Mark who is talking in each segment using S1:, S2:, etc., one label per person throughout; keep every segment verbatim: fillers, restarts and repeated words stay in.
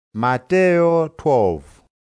S1: Mateyo twelve.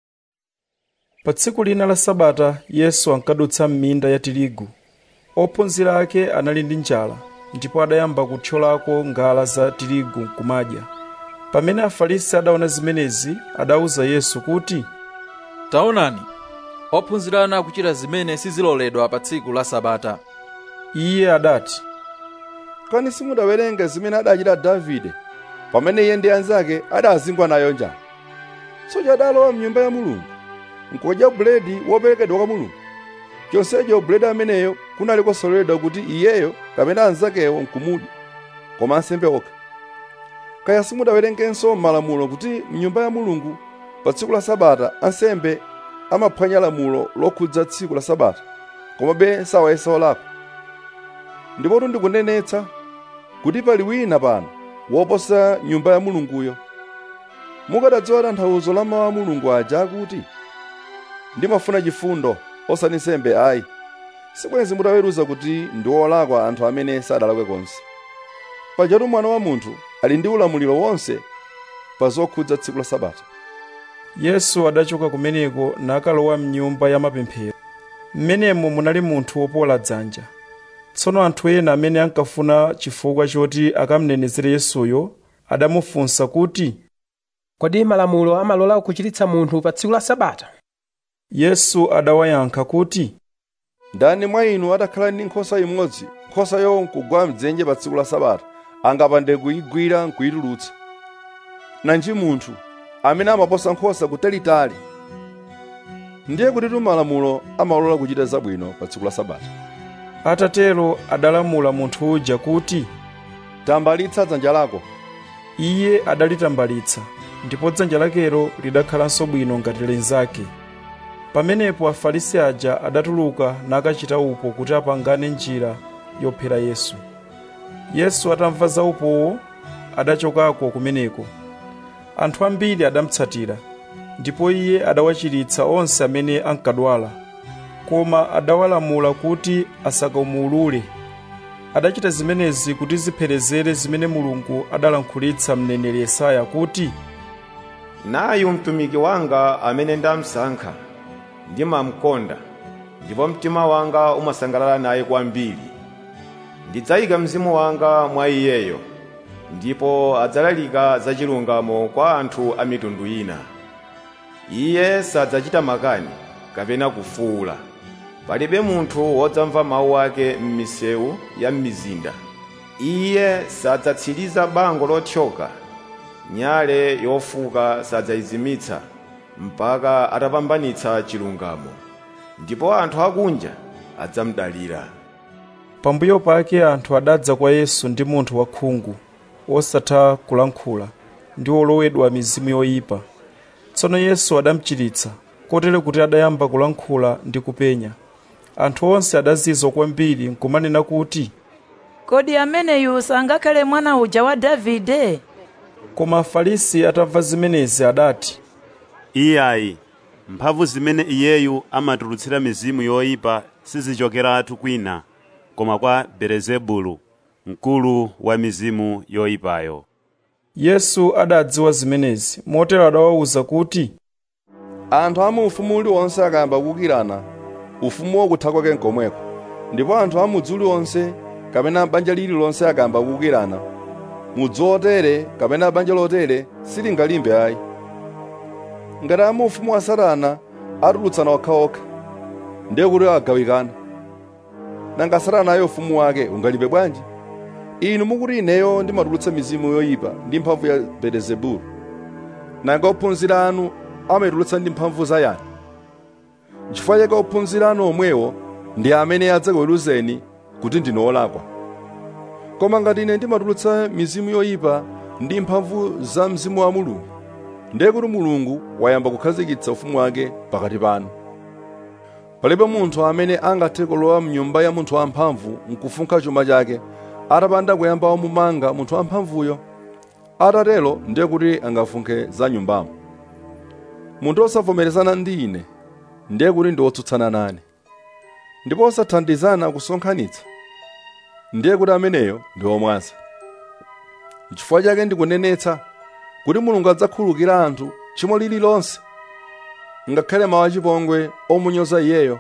S2: Pa tsiku lina la Sabata Yesu ankadutsa m'minda ya tirigu. Ophunzira ake anali ndi njala, ndipo adayamba kuthyolako ngala za tirigu kumadya. Pamene Afarisi adaona zimenezi, adawuza Yesu kuti,
S3: "Taonani, ophunzira anu akuchita zimene siziloledwa pa tsiku la Sabata."
S2: Iye adati,
S4: "Kani simudawerenga zimene adachita Davide pamene iye ndi anzake adazingwa nayo njala? Soja adalowa m'nyumba ya Mulungu, nkudya buledi woperekedwa kwa Mulungu. Chonsecho buledi ameneyo kunali kosololedwa kuti iyeyo kapena anzakewo nkumudya, koma ansembe okha. Kaya simudawerengenso m'malamulo kuti m'nyumba ya Mulungu pa tsiku la Sabata ansembe amaphwanya lamulo lokhudza tsiku la Sabata, komabe sawayesa olakwa? Ndipo ndikunenetsa kuti pali wina pano woposa nyumba ya Mulunguyo. Mukadadziwa tanthauzo la mawu a Mulungu aja akuti, ndimafuna chifundo osati nsembe ayi, sibwenzi mutaweruza kuti ndi olakwa anthu amene sadalakwe konse. Pajatu Mwana wa Munthu ali ndi ulamuliro wonse pa zokhudza tsiku la Sabata."
S2: Yesu adachoka kumeneko nakalowa m'nyumba ya mapemphero. M'menemo munali munthu wopola dzanja. Tsono anthu ena amene ankafuna chifukwa choti akamnenezere Yesuyo adamufunsa kuti,
S5: "Kodi malamulo amalola kuchiritsa munthu pa tsiku la Sabata?"
S2: Yesu adawayankha kuti,
S4: "Ndani mwa inu atakhala ndi nkhosa imodzi, nkhosayo nkugwa mdzenje pa tsiku la Sabata, angapande kuyigwira nkuyitulutsa? Nanji munthu amene amaposa nkhosa kutalitali? Ndiye kuti malamulo amalola kuchita zabwino pa tsiku la Sabata."
S2: Atatero adalamula munthu uja kuti,
S4: "Tambalitsa dzanja lako."
S2: Iye adalitambalitsa, ndipo dzanja lakelo lidakhalanso bwino ngati linzake. Pamenepo Afarisi aja adatuluka nakachita upo kuti apangane njira yophera Yesu. Yesu atamva za upowo adachokako kumeneko. Anthu ambiri adamutsatira, ndipo iye adawachiritsa onse amene ankadwala, koma adawalamula kuti asakamuulule. Adachita zimenezi kuti zipherezere zimene Mulungu adalankhulitsa mneneri Yesaya kuti,
S6: "Nayu mtumiki wanga amene ndamsankha, ndimamkonda, ndipo mtima wanga umasangalala naye kwambiri. Ndidzayika mzimu wanga mwa iyeyo, ndipo adzalalika za chilungamo kwa anthu a mitundu ina. Iye sadzachita makani kapena kufuula. Palibe munthu wodzamva mawu ake m'misewu ya m'mizinda. Iye sadzatsiriza bango lothyoka, nyale yofuka sadzayizimitsa mpaka atapambanitsa chilungamo, ndipo anthu akunja adzamudalira."
S2: Pambuyo pake anthu adadza kwa Yesu ndi munthu wakhungu, wosatha kulankhula, ndi wolowedwa mizimu yoyipa. Tsono Yesu adamuchiritsa, kotero kuti adayamba kulankhula ndi kupenya. Anthu onse adazizwa kwambiri nkumanena kuti,
S7: "Kodi ameneyu sangakhale mwana uja wa Davide?"
S2: Koma Afarisi atamva zimenezi adati,
S8: "Iyayi, mphamvu zimene iyeyu amatulutsira mizimu yoyipa sizichokeratu kwina, koma kwa Belezebulu, mkulu wa mizimu yoyipayo."
S2: Yesu adadziwa zimenezi, motero adawawuza kuti,
S4: "Anthu a mu ufumu uliwonse akayamba kukirana, ufumuwo kutha kwake nkomweko. Ndipo anthu a mudzi uliwonse kapena banja lililonse akayamba kukirana, mudzi wotere kapena banja lotere silingalimbe ayi. Ngati a mu ufumu wa Satana atulutsana okhaokha, ndiye kuti agawikana. Nanga Satana ayo ufumu wake ungalimbe bwanji? Inu mukuti ineyo ndimatulutsa mizimu yoyipa ndi mphamvu ya Belezebulu. Nanga ophunzira anu amayitulutsa ndi mphamvu za yani? Chifukwa chake ophunzira anu omwewo ndi amene adzakuweruzeni kuti ndinu olakwa. Koma ngati ine ndimatulutsa mizimu yoyipa ndi mphamvu za Mzimu wa Mulungu, ndiye kuti Mulungu wayamba kukhazikitsa ufumu wake pakati panu. Palibe munthu amene angathe kulowa m'nyumba ya munthu wamphamvu nkufunkha chuma chake atapanda kuyamba wamumanga munthu wamphamvuyo. Atatero ndiye kuti angafunkhe za nyumbamo. Munthu osavomerezana ndi ine ndiye kuti ndi wotsutsana nane, ndipo osathandizana kusonkhanitsa ndiye kuti ameneyo ndi womwaza. Chifukwa chake ndikunenetsa kuti Mulungu adzakhululukira anthu tchimo lililonse, ngakhale mawu achipongwe omunyoza iyeyo?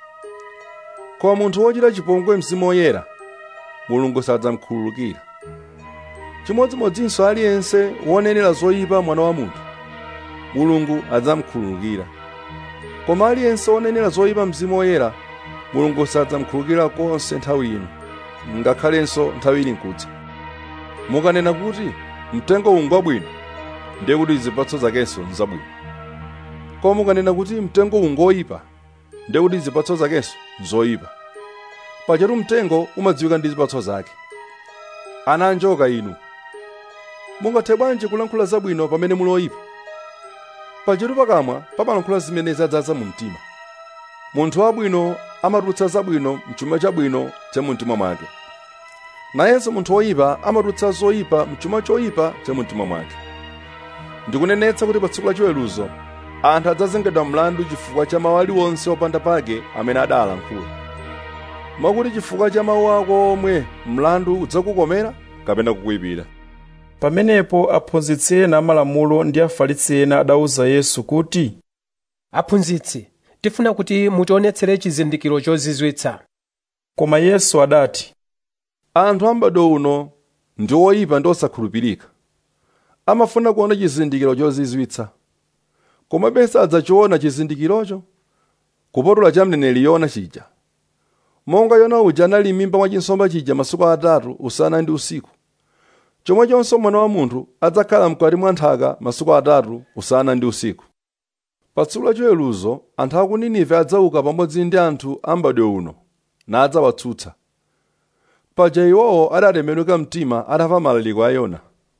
S4: Koma munthu wochita chipongwe Mzimu Woyera, Mulungu sadzamkhululukira. Chimodzimodzinso aliyense wonenera zoyipa Mwana wa Munthu, Mulungu adzamkhululukira. Koma aliyense wonenera zoyipa Mzimu Woyera, Mulungu sadzamkhululukira konse nthawi ino, ngakhalenso nthawi ili nkudza. Mukanena kuti mtengo uwu ngwabwino, ndiye kuti zipatso zakenso nzabwino. Koma mukanena kuti mtengo uwu ngoyipa, ndiye kuti zipatso zakenso nzoyipa. Pajatu mtengo umadziwika ndi zipatso zake. Ana anjoka inu, mungathe bwanji kulankhula zabwino pamene muli oyipa? Pajatu pakamwa pamalankhula zimene zadzaza mu mtima. Munthu wabwino amatulutsa zabwino mchuma chabwino cha mumtima mwake, nayenso munthu woyipa amatulutsa zoyipa mchuma choyipa cha mumtima mwake. Ndikunenetsa kuti pa tsiku la chiweruzo anthu adzazengedwa mlandu chifukwa cha mawu aliwonse opanda pake amene adalankhula. Mwakuti chifukwa cha mawu ako omwe mlandu udzakukomera kapena kukuyipira.
S2: Pamenepo aphunzitsi ena amalamulo ndi Afarisi ena adawuza Yesu kuti,
S5: Aphunzitsi, tifuna kuti mutionetsere chizindikiro chozizwitsa.
S2: Koma Yesu adati,
S4: Anthu ambado uno ndi oyipa ndi osakhulupirika. Amafuna kuona chizindikiro chozizwitsa, komabe sadzachiona chizindikirocho, kupatula cha mneneri Yona chija. Monga Yona uja anali m'mimba mwa chinsomba chija masiku atatu usana ndi usiku, chomwechonso Mwana wa Munthu adzakhala mkati mwa nthaka masiku atatu usana ndi usiku. Pa tsiku la chiweruzo anthu a ku Ninive adzauka pamodzi ndi anthu ambadwe uno nadzawatsutsa. Paja iwowo adatembenuka mtima atamva malaliko a Yona.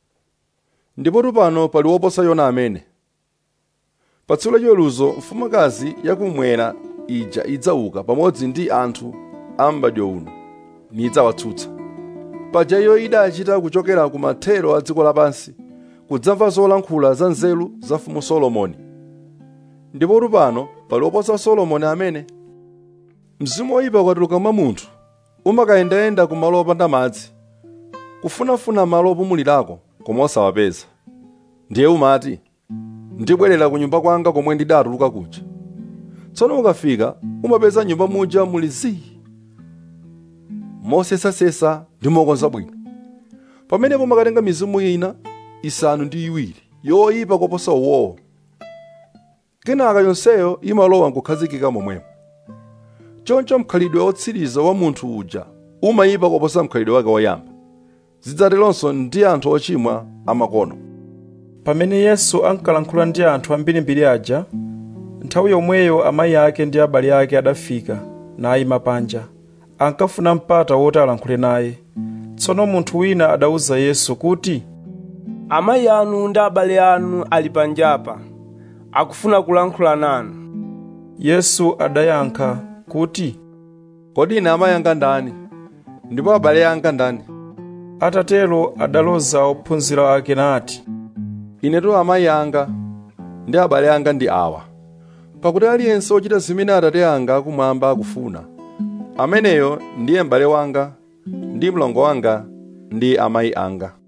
S4: Ndipo pano pali woposa Yona amene. Pa tsiku la chiweruzo mfumukazi yakumwera ija idzauka pamodzi ndi anthu ambadwe uno nidzawatsutsa. Paja iyo idachita kuchokera ku mathero a dziko lapansi kudzamva zolankhula za nzeru za mfumu Solomoni. Ndipo pano pali woposa Solomoni amene. Mzimu woyipa ukatuluka mwa munthu umakayendayenda ku malo opanda madzi, kufunafuna malo opumulirako koma osawapeza. Ndiye umati, ndibwerera ku nyumba kwanga komwe ndidatuluka kuja. Tsono ukafika umapeza nyumba muja muli zii, mosesasesa ndi mokonza bwino. Pamenepo makatenga mizimu ina isanu ndi iwiri yoyipa koposa uwowo. Kenaka yonseyo imalowa nkukhazikika momwemo. Choncho mkhalidwe otsiriza wa munthu uja umayipa koposa mkhalidwe wake woyamba. Zidzateronso ndi anthu ochimwa amakono.
S2: Pamene Yesu ankalankhula ndi anthu ambirimbiri aja, nthawi yomweyo amayi ake ndi abale ake adafika nayima panja, ankafuna mpata woti alankhule naye. Tsono munthu wina adawuza Yesu kuti,
S1: Amayi anu ndi abale anu ali panjapa, akufuna kulankhula nanu.
S2: Yesu adayankha kuti,
S4: Kodi ine amayi anga ndani? Ndipo abale anga ndani?
S2: Atatero adaloza ophunzira ake nati,
S4: Inetu amayi anga ndi abale anga ndi awa. Pakuti aliyense ochita zimene Atate anga akumwamba akufuna, ameneyo ndiye m'bale wanga ndi mlongo wanga ndi amayi anga.